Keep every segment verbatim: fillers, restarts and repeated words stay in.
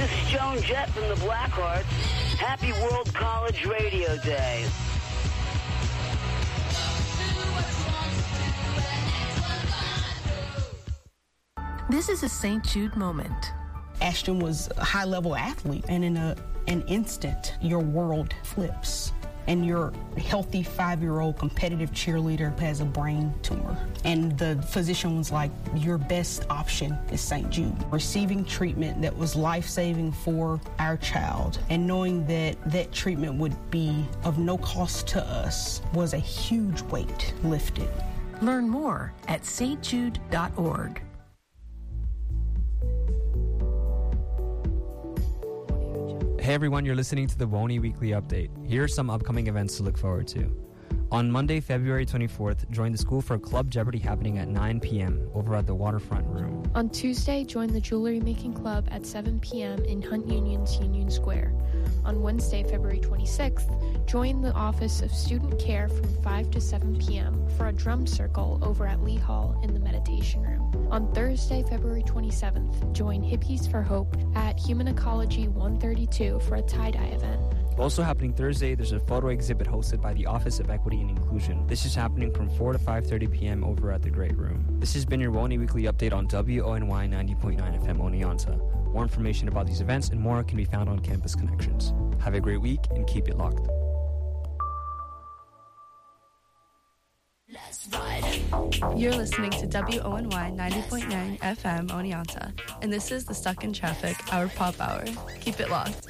this is Joan Jett from the Blackhearts. Happy World College Radio Day. This is a Saint Jude moment. Ashton was a high-level athlete, and in a, an instant, your world flips. And your healthy five-year-old competitive cheerleader has a brain tumor. And the physician was like, your best option is Saint Jude. Receiving treatment that was life-saving for our child and knowing that that treatment would be of no cost to us was a huge weight lifted. Learn more at s t jude dot org. Hey everyone, you're listening to the WONY Weekly Update. Here are some upcoming events to look forward to. On Monday, February twenty-fourth, join the school for Club Jeopardy happening at nine p.m. over at the Waterfront Room. On Tuesday, join the Jewelry Making Club at seven p.m. in Hunt Union's Union Square. On Wednesday, February twenty-sixth, join the Office of Student Care from five to seven p.m. for a drum circle over at Lee Hall in the Meditation Room. On Thursday, February twenty-seventh, join Hippies for Hope at Human Ecology one thirty-two for a tie-dye event. Also happening Thursday, there's a photo exhibit hosted by the Office of Equity and Inclusion. This is happening from four to five thirty p.m. over at the Great Room. This has been your WONY Weekly Update on W O N Y ninety point nine F M Oneonta. More information about these events and more can be found on Campus Connections. Have a great week and keep it locked. You're listening to W O N Y ninety point nine F M Oneonta, and this is the Stuck in Traffic, our pop hour. Keep it locked.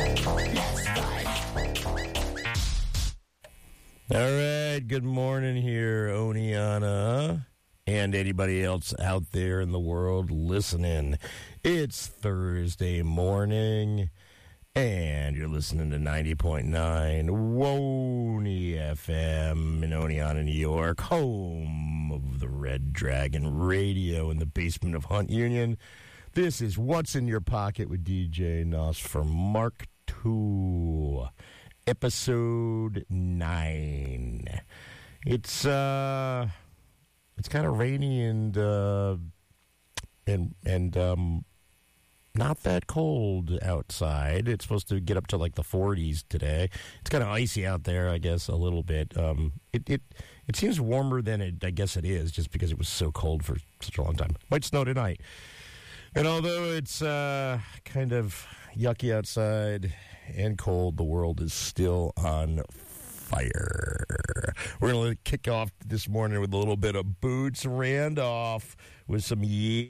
All right, good morning here, Oneonta, and anybody else out there in the world listening. It's Thursday morning, and you're listening to ninety point nine WONY F M in Oneonta, New York, home of the Red Dragon Radio in the basement of Hunt Union. This is What's in Your Pocket with D J Nos for Mark two, episode nine. It's uh, it's kind of rainy and uh, and and um. not that cold outside. It's supposed to get up to like the forties today. It's kind of icy out there, I guess, a little bit. Um, it, it it seems warmer than it, I guess it is, just because it was so cold for such a long time. Might snow tonight. And although it's uh, kind of yucky outside and cold, the world is still on fire. We're going to kick off this morning with a little bit of Boots Randolph with some yeah.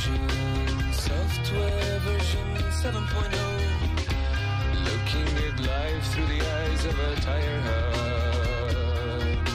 version, software version seven point oh. Looking at life through the eyes of a tire hub.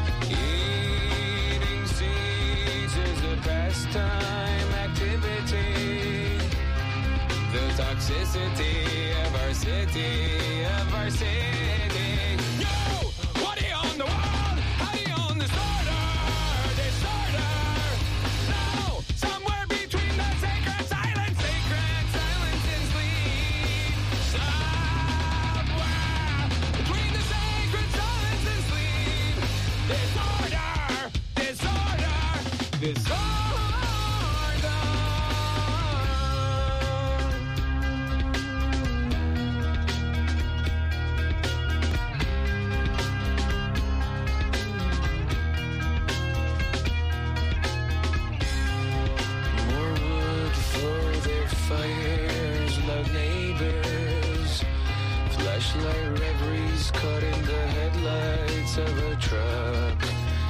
Eating seeds is a pastime activity. The toxicity of our city, of our city. Yo! What do you own the world? How do you own disorder? Disorder! No! Somewhere between the sacred silence, sacred silence and sleep. Somewhere between the sacred silence and sleep. Disorder! Disorder! Disorder! Fires, loud neighbors, flashlight reveries caught in the headlights of a truck.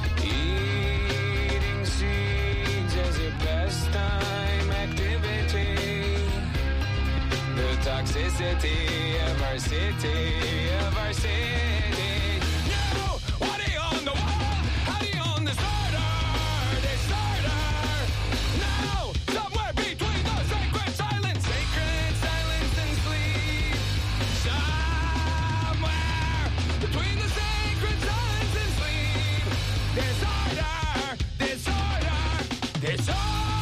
Eating seeds as a pastime activity. The toxicity of our city, of our city. No! What do you own the world? How do you own disorder? Disorder! No! Somewhere between the sacred silence, sacred silence and sleep. Somewhere between the sacred silence and sleep. Disorder, disorder, disorder.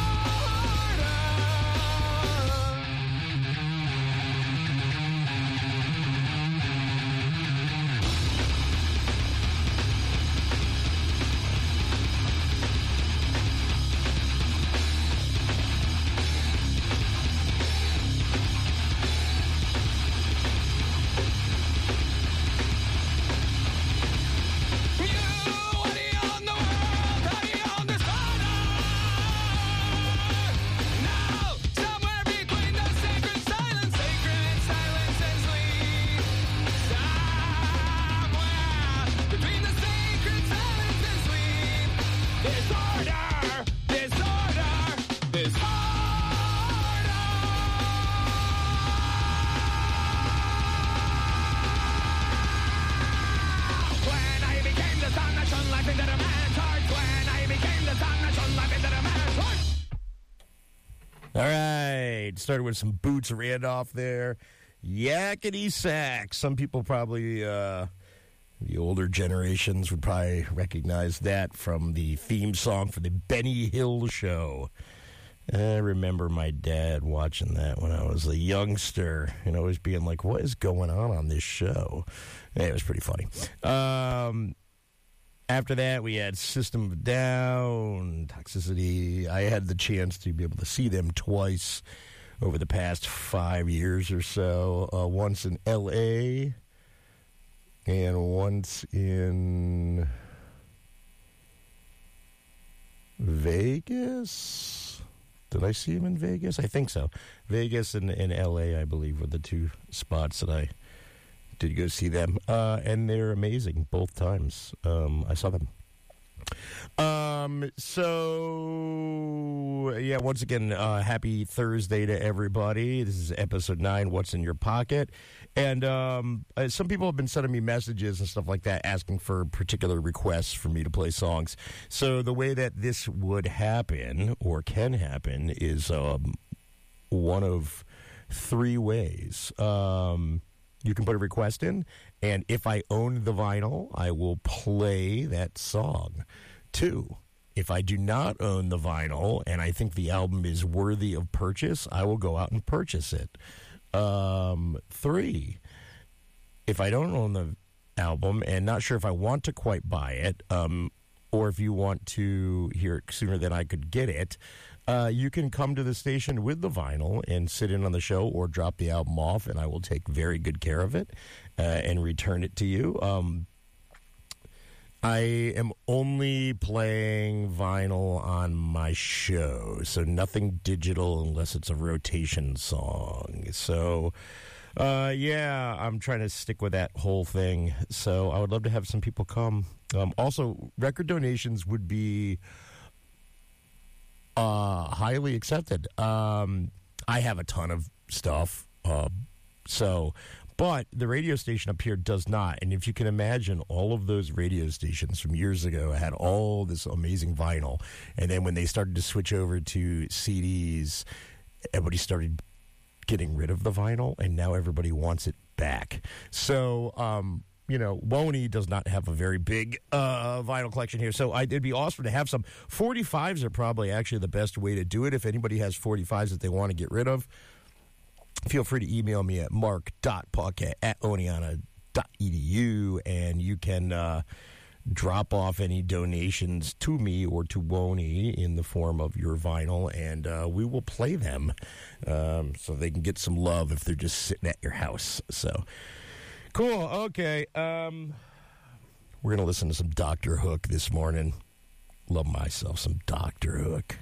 All right, started with some Boots Randolph there. Yakety sax. Some people probably, uh, the older generations would probably recognize that from the theme song for the Benny Hill Show. I remember my dad watching that when I was a youngster and always being like, what is going on on this show? Yeah, it was pretty funny. Um... After that, we had System of a Down, Toxicity. I had the chance to be able to see them twice over the past five years or so. Uh, once in L A and once in Vegas. Did I see him in Vegas? I think so. Vegas and, and L A, I believe, were the two spots that I did go see them, uh, and they're amazing both times. Um, I saw them. Um, so, yeah, once again, uh, happy Thursday to everybody. This is episode nine, What's in Your Pocket? And um, uh, some people have been sending me messages and stuff like that asking for particular requests for me to play songs. So the way that this would happen, or can happen, is um, one of three ways. Um... You can put a request in, and if I own the vinyl, I will play that song. Two, if I do not own the vinyl and I think the album is worthy of purchase, I will go out and purchase it. Um, three, if I don't own the album and not sure if I want to quite buy it, um, or if you want to hear it sooner than I could get it, Uh, you can come to the station with the vinyl and sit in on the show or drop the album off, and I will take very good care of it uh, and return it to you. Um, I am only playing vinyl on my show, so nothing digital unless it's a rotation song. So, uh, yeah, I'm trying to stick with that whole thing. So I would love to have some people come. Um, also, record donations would be uh, highly accepted. Um, I have a ton of stuff, uh, so, but the radio station up here does not. And if you can imagine, all of those radio stations from years ago had all this amazing vinyl, and then when they started to switch over to C Ds, everybody started getting rid of the vinyl, and now everybody wants it back. So, um, you know, Woney does not have a very big uh, vinyl collection here, so I, it'd be awesome to have some. forty-fives are probably actually the best way to do it. If anybody has forty-fives that they want to get rid of, feel free to email me at mark dot puckett at oneonta dot e d u, and you can uh, drop off any donations to me or to Woney in the form of your vinyl, and uh, we will play them um, so they can get some love if they're just sitting at your house. So, cool. Okay. Um, we're going to listen to some Doctor Hook this morning. Love myself some Doctor Hook.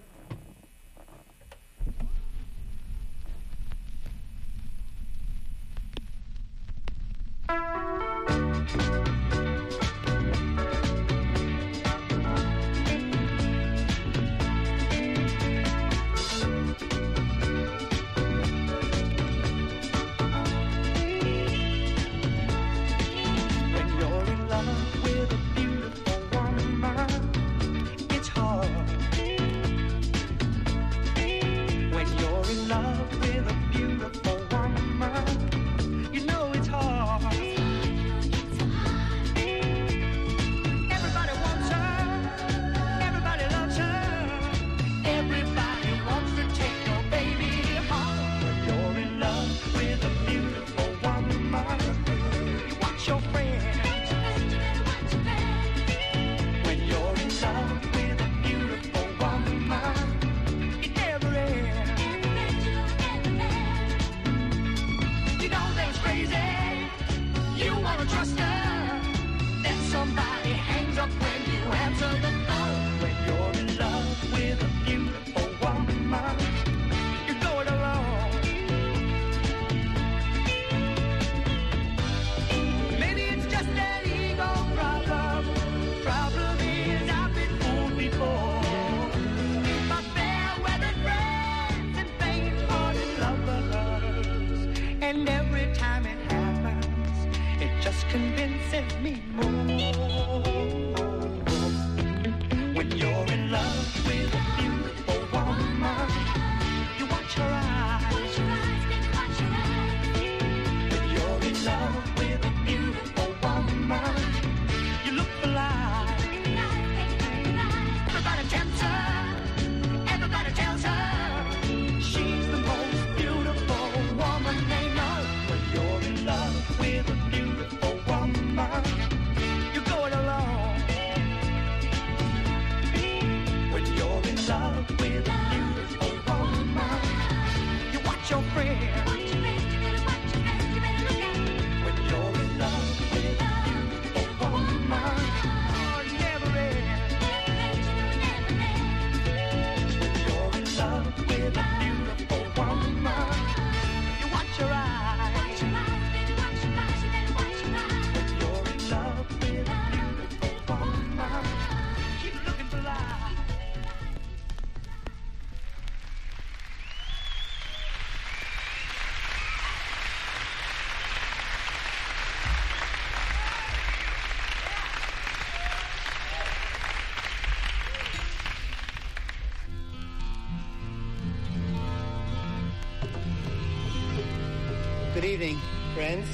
Good evening, friends.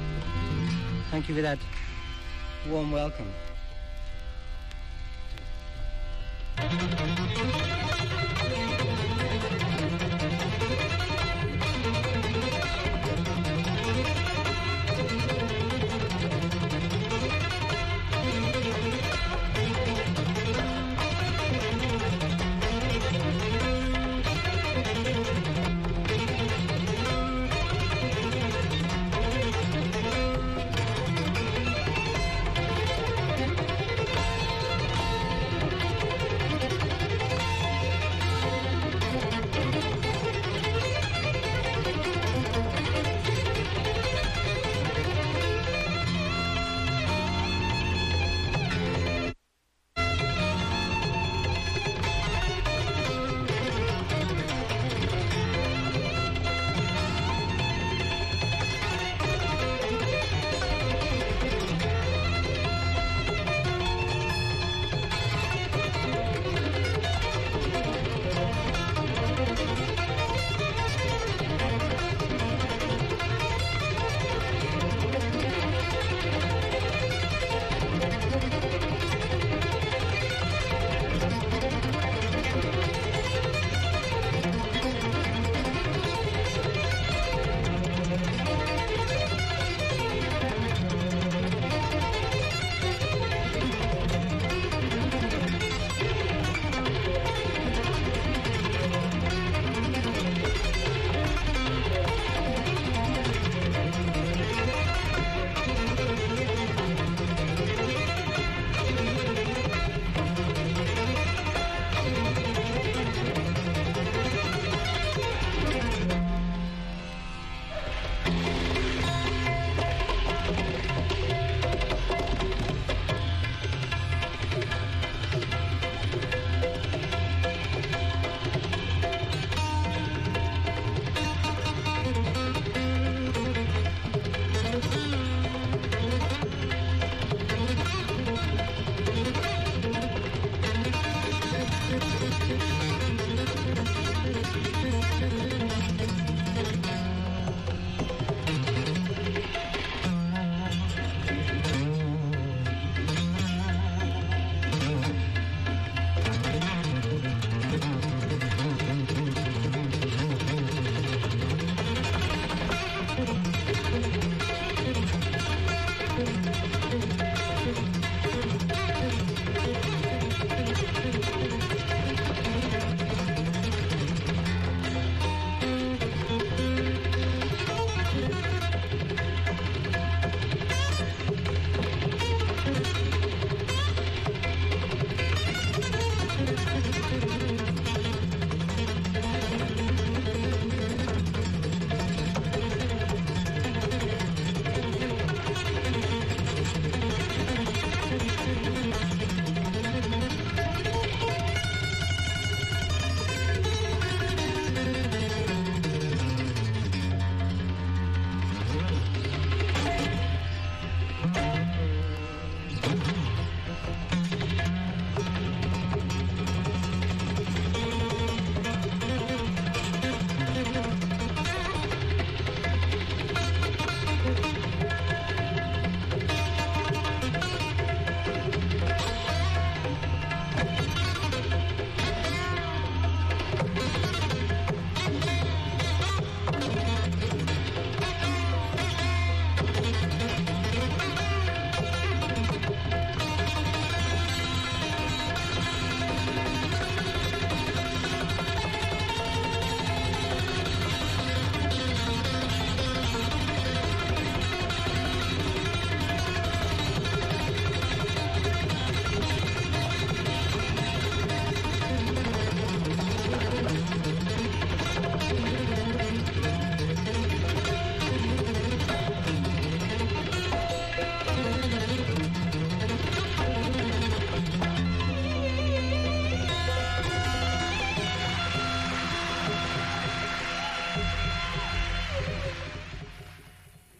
Thank you for that warm welcome.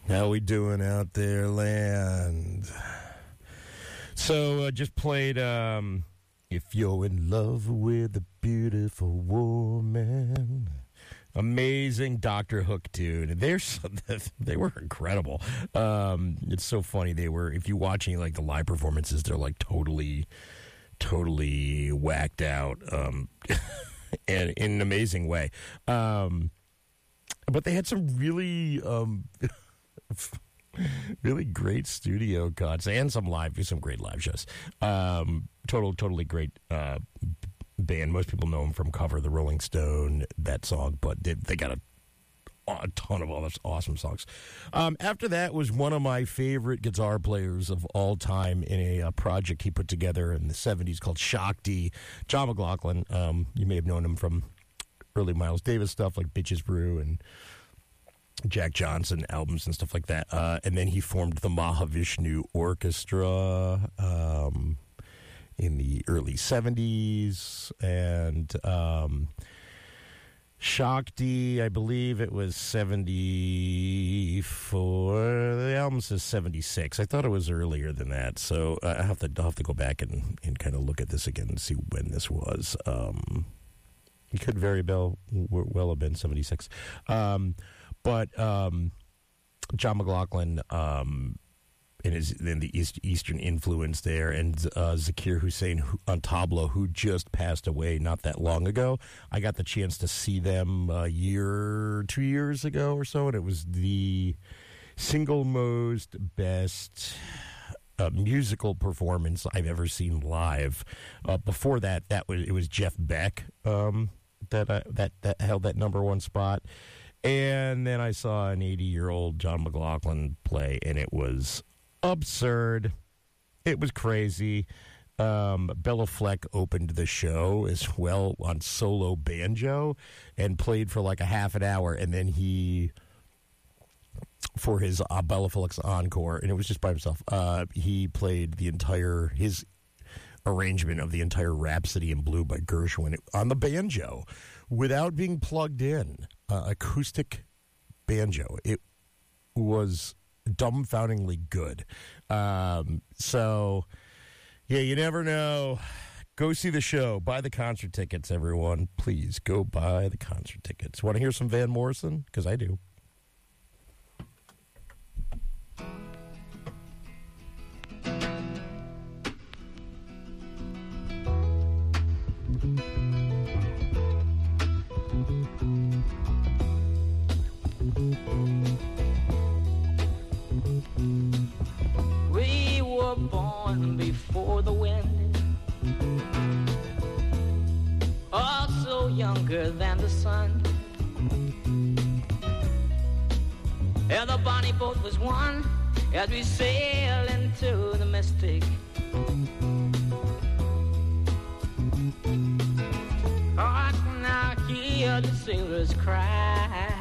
How we doing out there, land? So, uh, just played, um, If You're in Love with a Beautiful Woman. Amazing Doctor Hook tune. They're so, they were incredible. Um, it's so funny. They were, if you watch any, like, the live performances, they're, like, totally, totally whacked out, um, and in an amazing way. Um, but they had some really, um, really great studio cuts and some live, some great live shows. Um, total, totally great uh, band. Most people know them from Cover the Rolling Stone, that song, but they, they got a, a ton of other awesome songs. Um, after that was one of my favorite guitar players of all time in a, a project he put together in the seventies called Shock D, John McLaughlin. Um, you may have known him from early Miles Davis stuff like Bitches Brew and Jack Johnson albums and stuff like that. Uh, and then he formed the Mahavishnu Orchestra um, in the early seventies. And um, Shock D, I believe it was seventy-four. The album says seventy-six. I thought it was earlier than that. So I have to, I'll have to go back and, and kind of look at this again and see when this was. Um, it could very well, well have been seventy-six. Um But um, John McLaughlin um, and his in the East, Eastern influence there, and uh, Zakir Hussain on tabla, who just passed away not that long ago. I got the chance to see them a year, two years ago or so, and it was the single most best uh, musical performance I've ever seen live. Uh, before that, that was it was Jeff Beck um, that I, that that held that number one spot. And then I saw an eighty-year-old John McLaughlin play, and it was absurd. It was crazy. Um, Bella Fleck opened the show as well on solo banjo and played for like a half an hour, and then he, for his uh, Bella Fleck's encore, and it was just by himself, uh, he played the entire, his arrangement of the entire Rhapsody in Blue by Gershwin on the banjo without being plugged in. Uh, acoustic banjo. It was dumbfoundingly good. Um, so, yeah, you never know. Go see the show. Buy the concert tickets, everyone. Please go buy the concert tickets. Want to hear some Van Morrison? Because I do. We were born before the wind, also younger than the sun, and the bonnie boat was one as we sail into the mystic. I can now hear the sailors cry,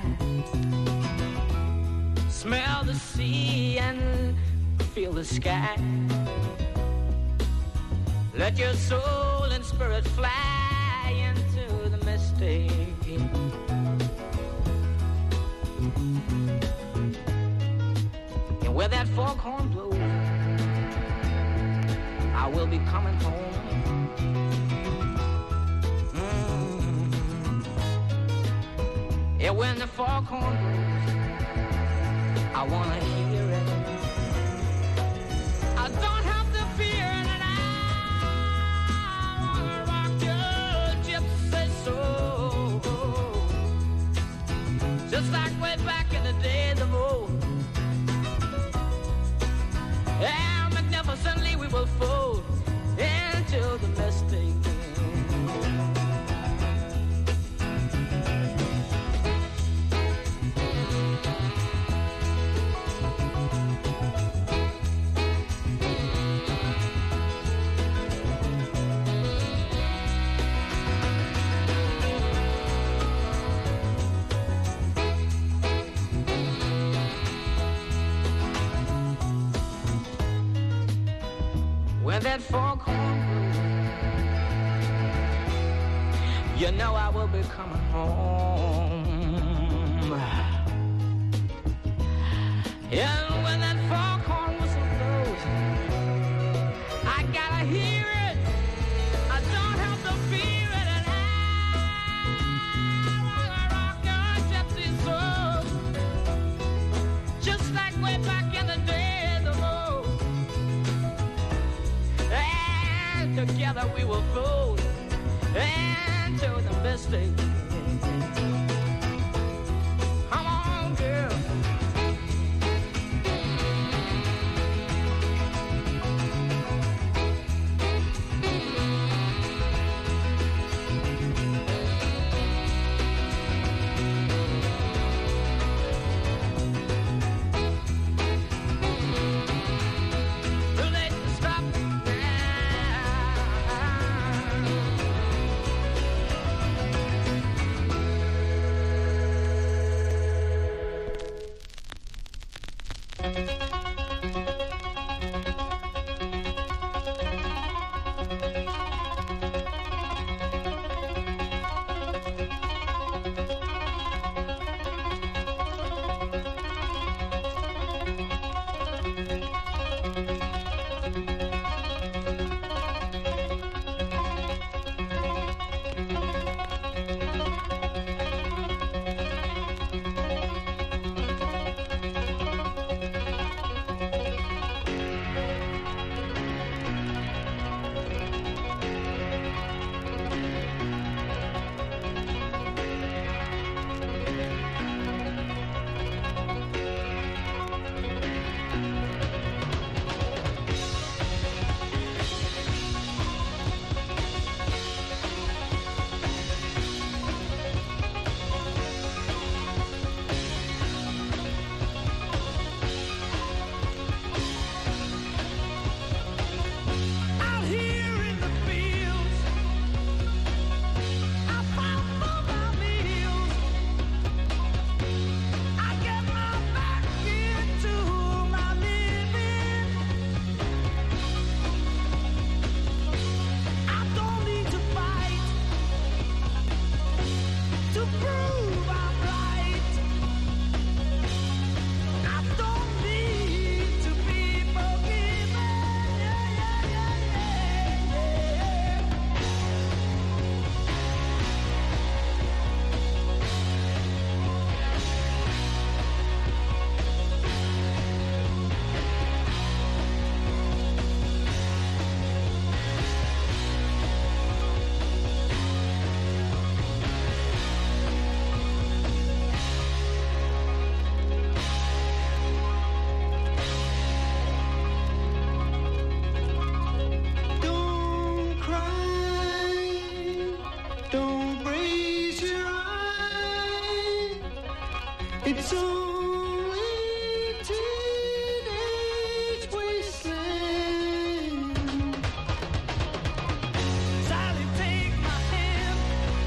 smell the sea and feel the sky. Let your soul and spirit fly into the mystic. And where that foghorn blows, I will be coming home. Mm. And when the foghorn blows, I wanna hear it. I don't have to fear it, and I wanna rock your gypsy soul, just like way back in the days of old. And magnificently we will fold into the mystic. When that foghorn blows, you know I will be coming home. And when that foghorn whistle blows, I gotta hear it. I don't have to fear it. And I wanna rock your gypsy soul, just like way back in the days of old. And together we will float into the mystic. Come on, girl. Too late to stop now. Out here in the fields, I fight for my meals. I get my back into my living. I don't need to fight to prove I'm right. I don't need to be forgiven. Yeah, yeah, yeah, yeah, yeah. Don't cry, don't raise your eye. It's only teenage wasteland. Sally, take my hand.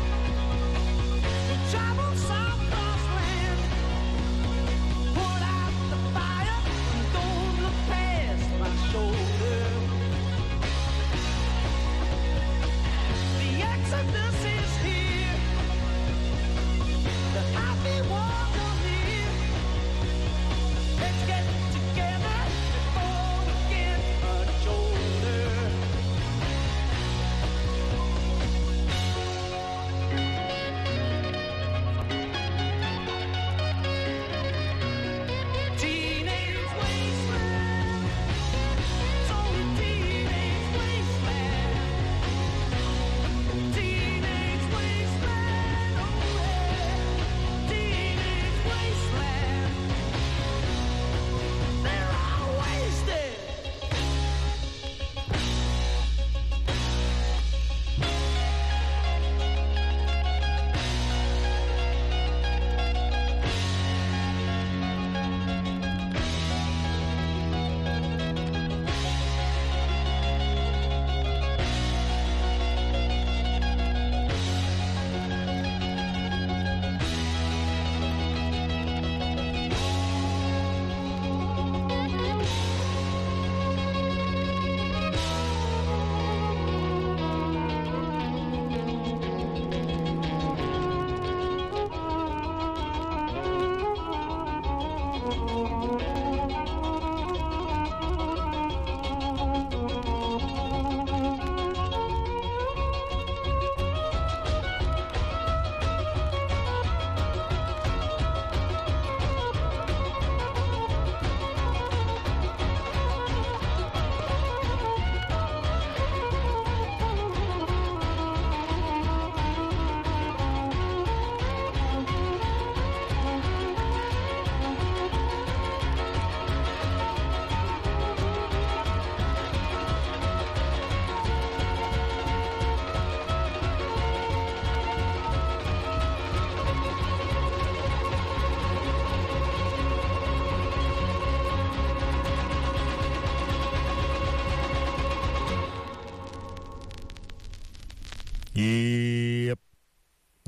We'll travel south across land. Put out the fire and don't look past my shoulder. The exodus is here. The happy ones are near.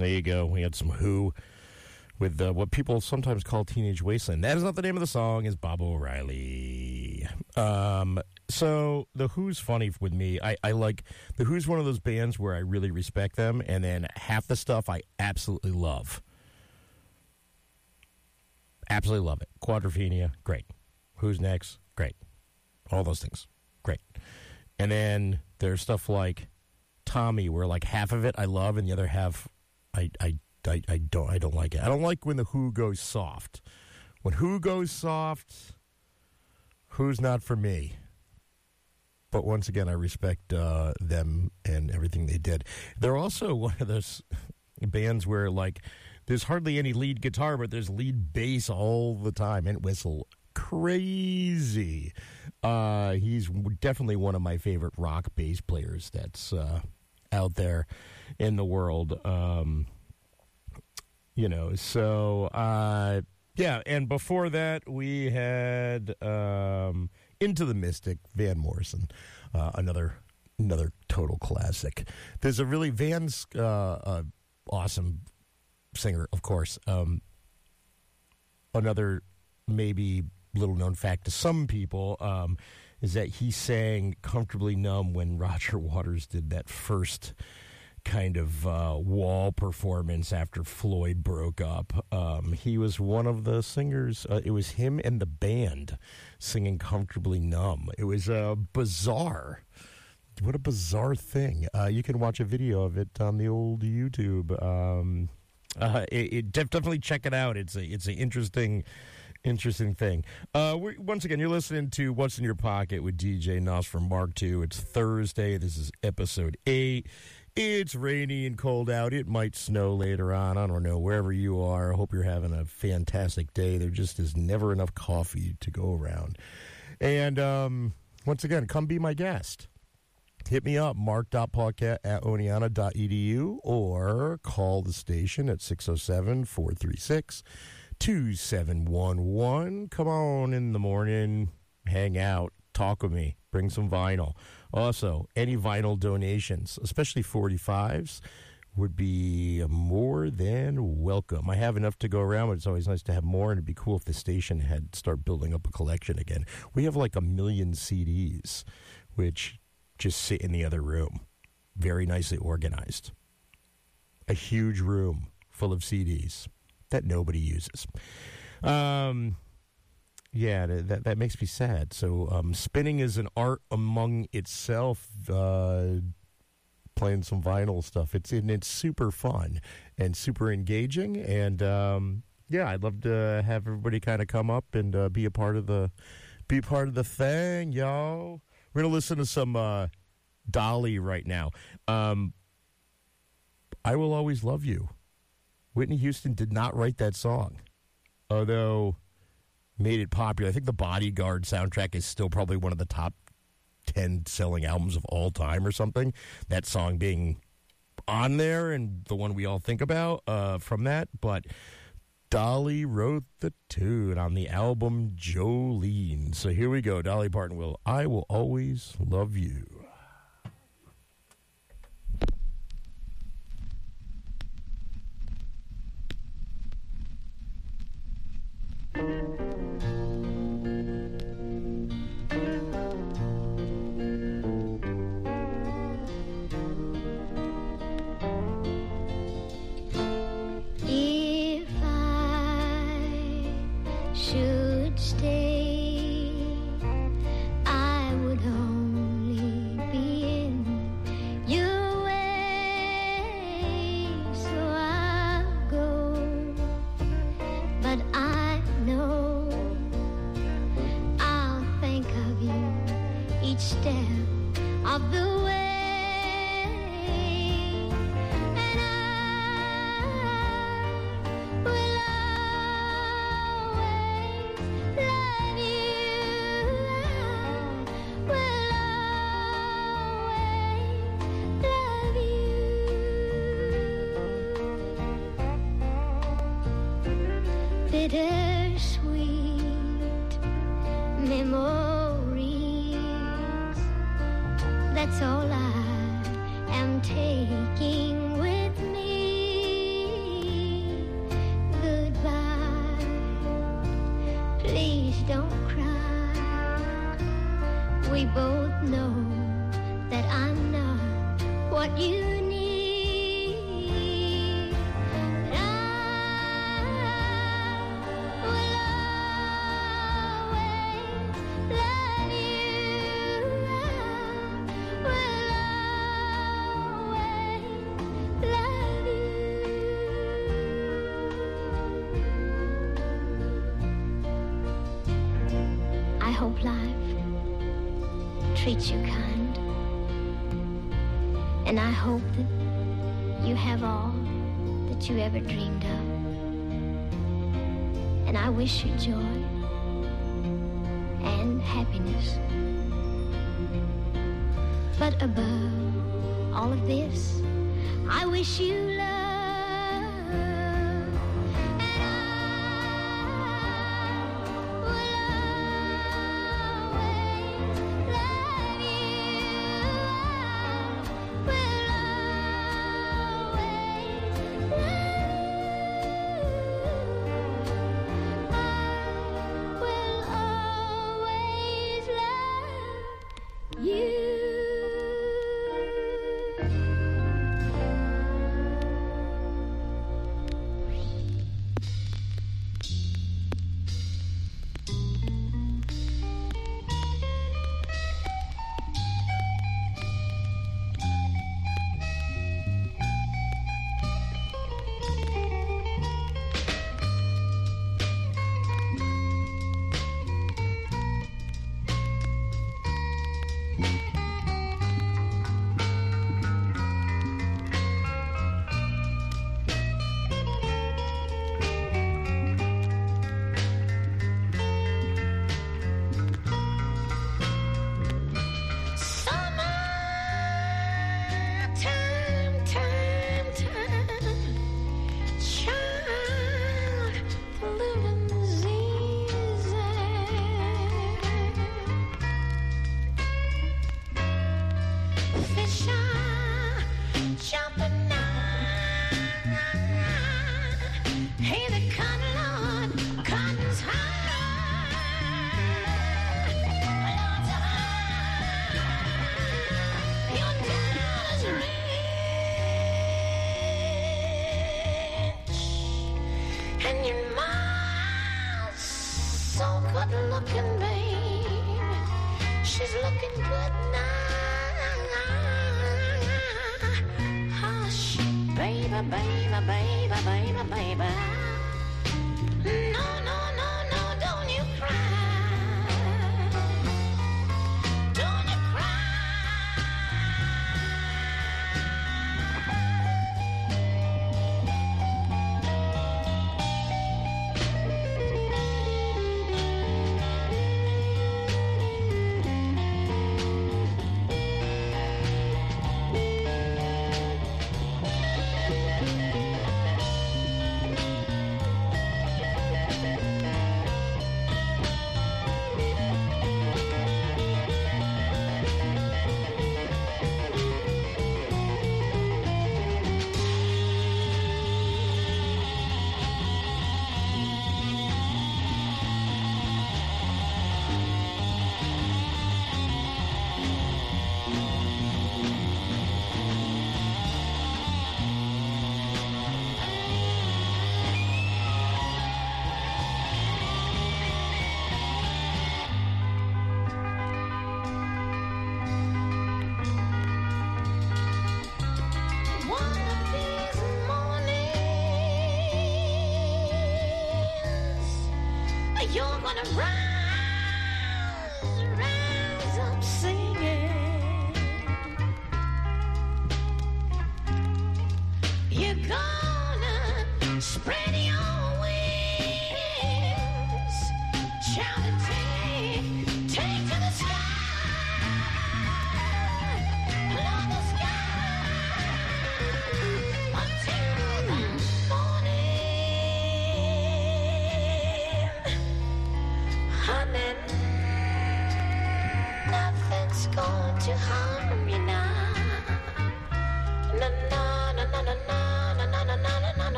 There you go. We had some Who with uh, what people sometimes call Teenage Wasteland. That is not the name of the song. Is Bob O'Reilly. Um, so the Who's funny with me. I, I like the Who's one of those bands where I really respect them, and then half the stuff I absolutely love. Absolutely love it. Quadrophenia, great. Who's Next, great. All those things, great. And then there's stuff like Tommy, where like half of it I love, and the other half I I I, I don't I don't like it. I don't like when the Who goes soft. When Who goes soft, Who's not for me. But once again, I respect uh, them and everything they did. They're also one of those bands where like there's hardly any lead guitar, but there's lead bass all the time, and whistle crazy. Uh, he's definitely one of my favorite rock bass players that's uh, out there in the world. Um, you know, so uh, yeah. And before that, we had um, Into the Mystic, Van Morrison, uh, another another total classic. There's a really Van's uh, uh, awesome singer, of course. Um, another maybe little known fact to some people um, is that he sang Comfortably Numb when Roger Waters did that first kind of uh, wall performance after Floyd broke up. Um, he was one of the singers. Uh, it was him and the band singing Comfortably Numb. It was uh, bizarre. What a bizarre thing. Uh, you can watch a video of it on the old YouTube. Um, uh, it, it def- definitely check it out. It's a it's an interesting Interesting thing. Uh, we're, once again, you're listening to What's in Your Pocket with D J Nos from Mark two. It's Thursday. This is episode eight. It's rainy and cold out. It might snow later on. I don't know. Wherever you are, I hope you're having a fantastic day. There just is never enough coffee to go around. And um, once again, come be my guest. Hit me up, mark.podcast at oneonta.edu, or call the station at six oh seven, four three six, two seven one one. Come on in the morning, hang out, talk with me, bring some vinyl. Also, any vinyl donations, especially forty-fives, would be more than welcome. I have enough to go around, but it's always nice to have more, and it'd be cool if the station had start building up a collection again. We have like a million C Ds, which just sit in the other room, very nicely organized. A huge room full of C Ds that nobody uses. Um, yeah, that that makes me sad. So um, spinning is an art among itself. Uh, playing some vinyl stuff. It's and it's super fun and super engaging. And um, yeah, I'd love to have everybody kind of come up and uh, be a part of the be a part of the thing, y'all. We're gonna listen to some uh, Dolly right now. Um, I Will Always Love You. Whitney Houston did not write that song, although made it popular. I think the Bodyguard soundtrack is still probably one of the top ten selling albums of all time or something. That song being on there and the one we all think about uh, from that. But Dolly wrote the tune on the album Jolene. So here we go. Dolly Parton will I Will Always Love You. If I should stay, I would only be in your way, so I'll go. But I know I'll think of you each step of the way. Bittersweet memories, that's all I am taking with me. we both know that I'm not what you need. But I will always love you. I will always love you. I hope life treats you kind, and I hope that you have all that you ever dreamed of, and I wish you joy and happiness. But above all of this, I wish you love.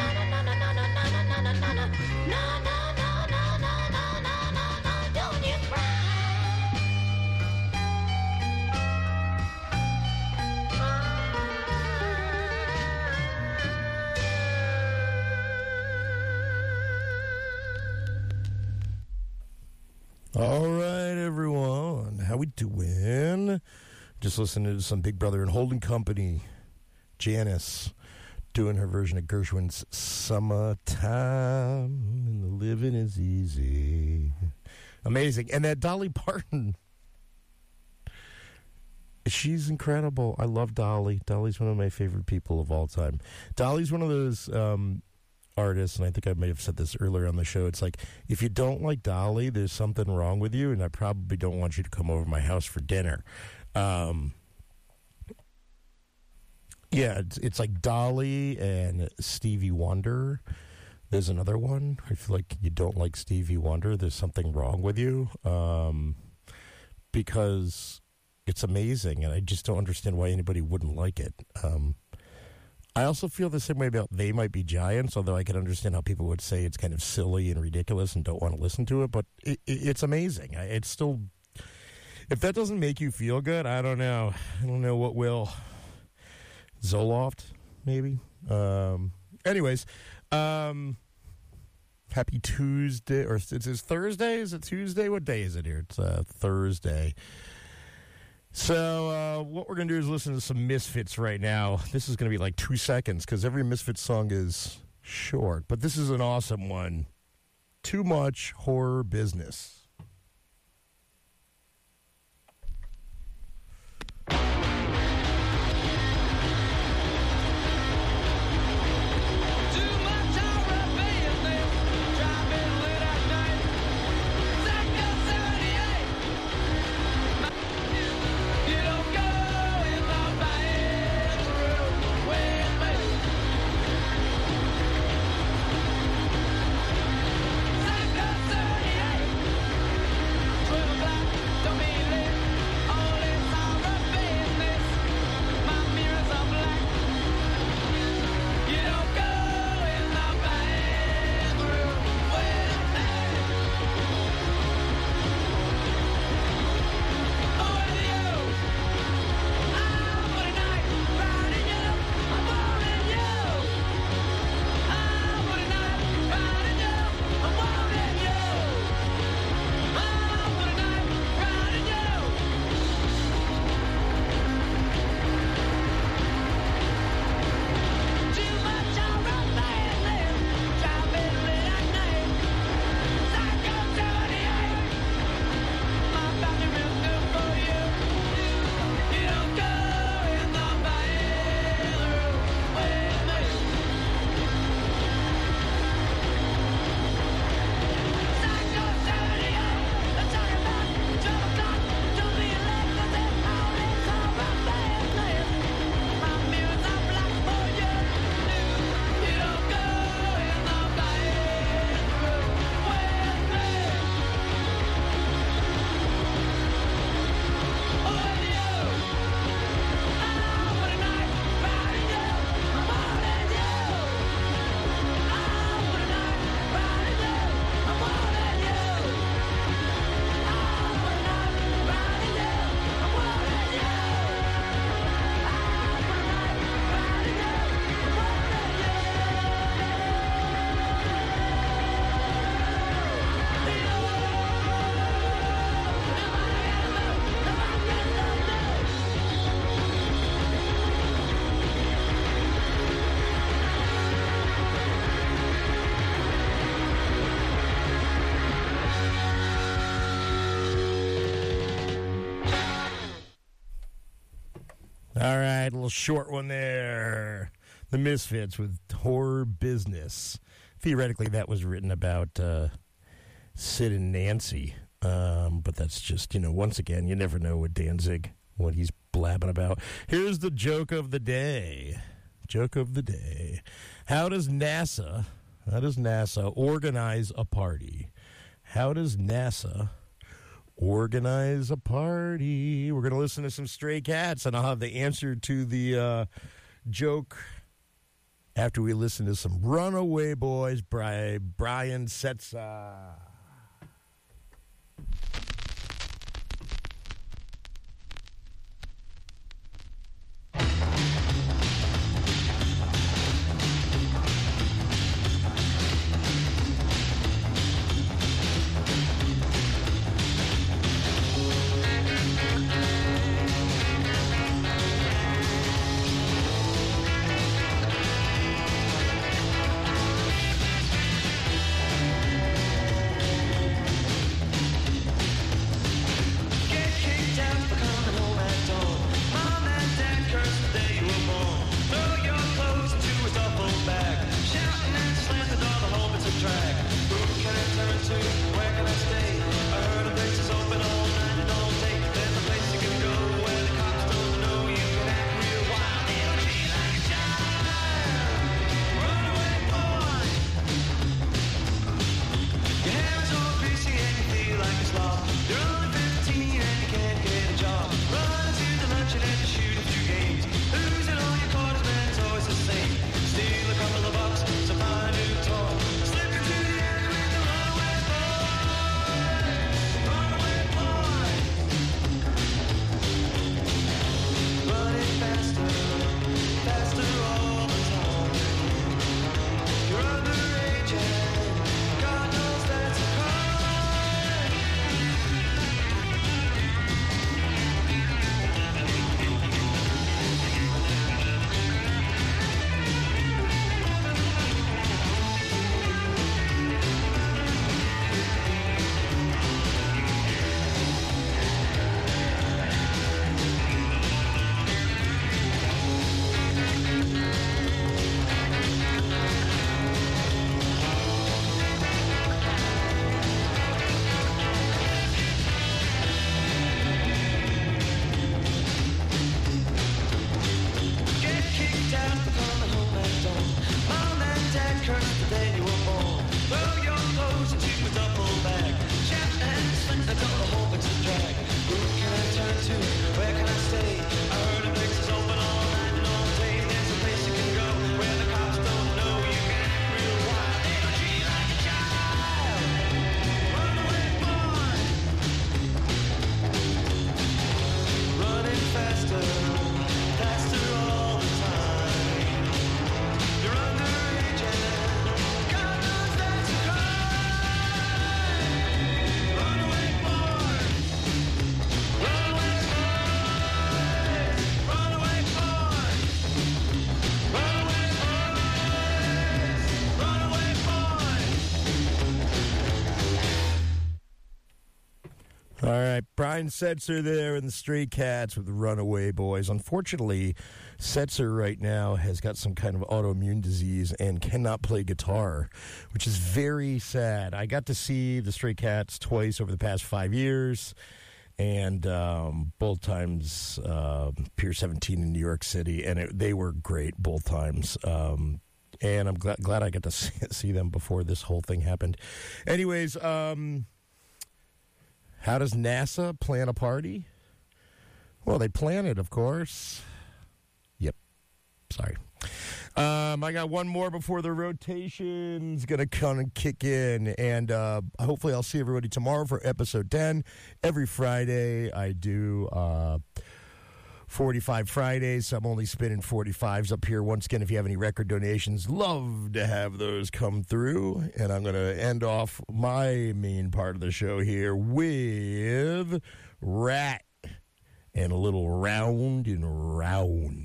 Don't you cry. All right, everyone. How we doing? Just listening to some Big Brother and Holding Company. Janice doing her version of Gershwin's Summertime and the living is easy. Amazing. And that Dolly Parton. She's incredible. I love Dolly. Dolly's one of my favorite people of all time. Dolly's one of those um, artists, and I think I may have said this earlier on the show. It's like, if you don't like Dolly, there's something wrong with you, and I probably don't want you to come over to my house for dinner. Um, yeah, it's, it's like Dolly and Stevie Wonder. There's another one. I feel like you don't like Stevie Wonder, there's something wrong with you. Um, because it's amazing, and I just don't understand why anybody wouldn't like it. Um, I also feel the same way about They Might Be Giants, although I can understand how people would say it's kind of silly and ridiculous and don't want to listen to it, but it, it, it's amazing. It's still, if that doesn't make you feel good, I don't know. I don't know what will. Zoloft, maybe? Um, anyways, um, happy Tuesday, or it's, it's Thursday? Is it Tuesday? What day is it here? It's uh, Thursday. So uh, what we're going to do is listen to some Misfits right now. This is going to be like two seconds because every Misfits song is short. But this is an awesome one. Too Much Horror Business. All right, a little short one there. The Misfits with Horror Business. Theoretically, that was written about uh, Sid and Nancy. Um, but that's just, you know, once again, you never know with Danzig, what he's blabbing about. Here's the joke of the day. Joke of the day. How does NASA, how does NASA organize a party? How does NASA organize a party? We're going to listen to some Stray Cats, and I'll have the answer to the uh, joke after we listen to some Runaway Boys by Brian Setzer. All right, Brian Setzer there in the Stray Cats with the Runaway Boys. Unfortunately, Setzer right now has got some kind of autoimmune disease and cannot play guitar, which is very sad. I got to see the Stray Cats twice over the past five years, and um, both times uh, Pier seventeen in New York City, and it, they were great both times. Um, and I'm glad, glad I got to see, see them before this whole thing happened. Anyways, um... how does NASA plan a party? Well, they plan it, of course. Yep. Sorry. Um, I got one more before the rotation's going to come and kick in. And uh, hopefully I'll see everybody tomorrow for episode ten. Every Friday I do uh, forty-five Fridays. So I'm only spinning forty-fives up here. Once again, if you have any record donations, love to have those come through. And I'm going to end off my main part of the show here with Rat and a little Round and Round.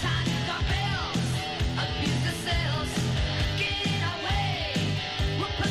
We'll put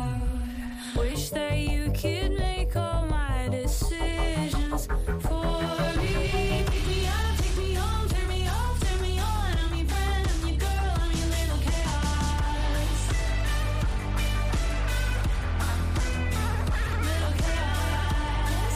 out. Wish that you could make all my decisions for me. Pick me up, take me home, turn me off, turn me on. I'm your friend, I'm your girl, I'm your little chaos. Little chaos.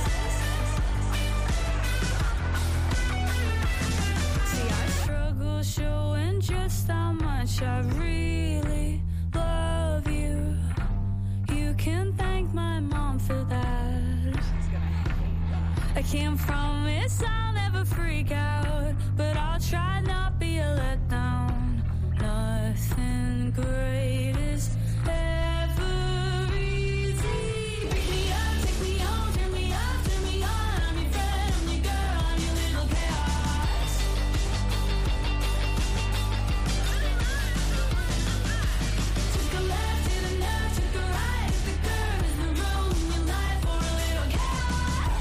See, I struggle showing just how much I really love you. You can thank my mom for that. I can't promise I'll never freak out, but I'll try not be a letdown. Nothing great is ever easy. Pick me up, take me home, turn me up, turn me on. I'm your friend, I'm your girl, I'm your little chaos. Took a left, hit a left, took a right. If the curve is the road in your life for a little chaos.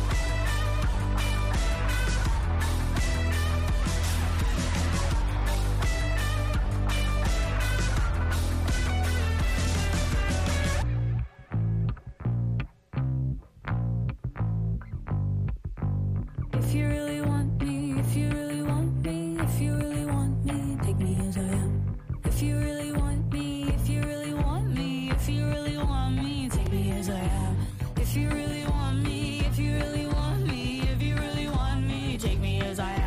If you really want me, if you really want me, if you really want me, take me as I am. If you really want me, if you really want me, if you really want me, take me as I am. If you really want me, if you really want me, if you really want me, take me as I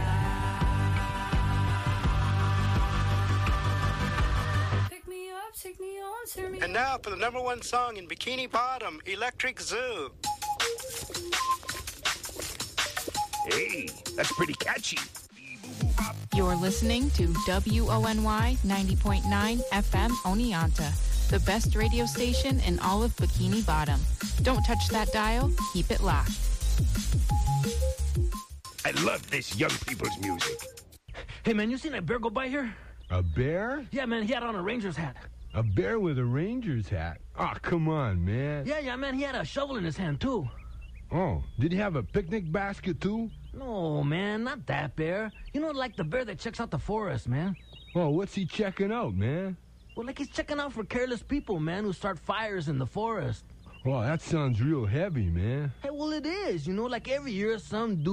am. Pick me up, take me on, turn me. And now for the number one song in Bikini Bottom, Electric Zoo. Hey, that's pretty catchy. You're listening to W O N Y ninety point nine F M Oneonta, the best radio station in all of Bikini Bottom. Don't touch that dial. Keep it locked. I love this young people's music. Hey, man, you seen that bear go by here? A bear? Yeah, man, he had on a Ranger's hat. A bear with a Ranger's hat? Oh, come on, man. Yeah, yeah, man, he had a shovel in his hand, too. Oh, did he have a picnic basket, too? No, man, not that bear. You know, like the bear that checks out the forest, man. Oh, what's he checking out, man? Well, like he's checking out for careless people, man, who start fires in the forest. Well, that sounds real heavy, man. Hey, well, it is. You know, like every year some dude